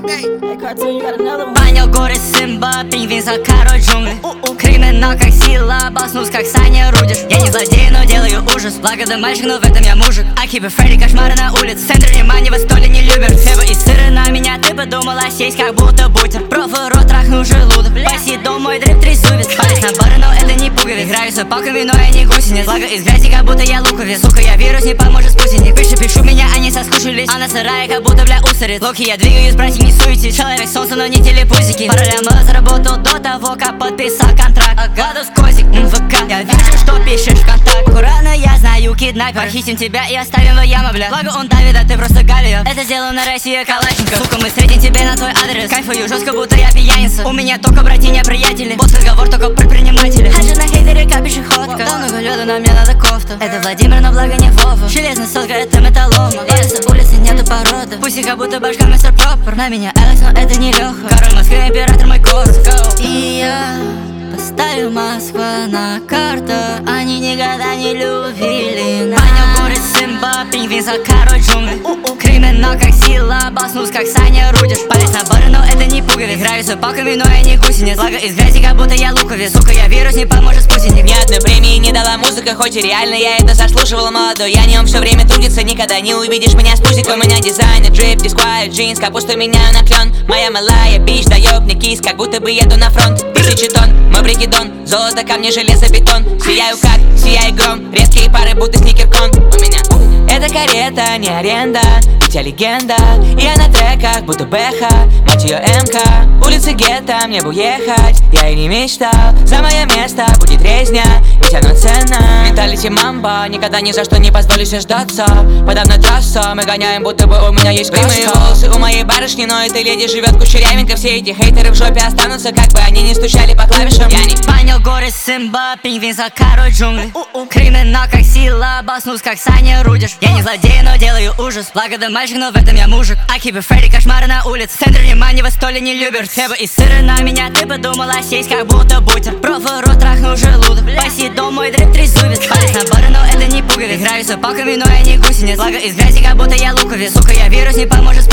Понял горы Симба, пингвин за король джунглей. Криминал как сила, баснус как Саня Рудиш. Я не злодей, но делаю ужас. Благо да мальчик, но в этом я мужик. I keep it Freddy, кошмары на улице. Центр внимания в столе не любят. Хлеба и сыра на меня, ты подумала сесть как будто бутер. Профы рот трахнул желудок. Паси дом, мой дрип трясувец. Палец на бары, но это не пуговиц. Играю с палками, но я не гусениц. Благо из грязи, как будто я луковец. Сука, я вирус, не поможет спутник. Выше пишу меня, они соскучились. Она сырая, как будто бля усорит. Локи, я двигаюсь, братья, не суетись. Человек солнца, но не телепузики. Паролем заработал до того, как подписал контракт. Гладус козик, МВК. Я вижу, что пишешь в контакт. Аккуратно, я знаю, киднайпер. Похитим тебя и оставим в яме, бля. Благо он давит, а ты просто галия. Это сделано на России Калашников. Сука, мы встретим тебя на твой адрес. Кайфую жестко, будто я пьяница. У меня только братья, приятели. Босс разговор только предприниматели. Хажу на хейтере, как пешеходка. Да много лёда, но мне надо кофту. Это Владимир, но благо не Вова. Железная сотка, это металлолом. С улицы нету породы. Пусть и как будто башка мистер Проппер. На меня Алекс, но это не Леха. Король Москвы, император мой город. И я поставил Москва на карту. Они никогда не любили нас. Понял горы Симба, пингвин за король джунглей. Криминал как сила, баснус как Саня Рудиш. Палец на бары, но это не пуговиц. Играю с палками, но я не гусениц. Благо из грязи, как будто я луковец. Сука, я вирус, не поможет спутник. Ни одной премии не дала музыка, хоть и реально я это заслуживал. Молодой, я не все время трудится, никогда не увидишь меня с пузиком. У меня дизайнер, дрип, дисквайр, джинс, капусту меняю на клен. Моя малая бич дает мне кис, как будто бы еду на фронт. 1000 тонн, мой бригедон, золото, камни, железо, бетон. Сияю как, сияет гром, редкие пары, будто сникеркон. У меня эта карета не аренда, ведь я легенда. И я на треках, будто Бэха, мать ее МК. Улицы гетто, мне бы уехать, я и не мечтал. За мое место будет резня, ведь оно ценно. Менталити мамба, никогда ни за что не позволю себе ждаться. Подав на трассу, мы гоняем, будто бы у меня есть прямые волосы у моей барышни, но эта леди живет кучерявенько. Все эти хейтеры в жопе останутся, как бы они не стучали по клавишам. Я не понял горы Симба, пингвин за король джунглей. Криминал как сила, баснус как Саня Рудиш. Я не злодей, но делаю ужас. Благо да мальчик, но в этом я мужик. I keep it Freddy, кошмары на улице. Центр внимания в столе не любят. Хлеба и сыра на меня, ты подумала сесть как будто бутер. Профы рот трахнул желудок. Паси дом, мой дрип трясувец. Палец на бары, но это не пуговиц. Играю с палками, но я не гусениц. Благо из грязи, как будто я луковец. Сука, я вирус, не поможет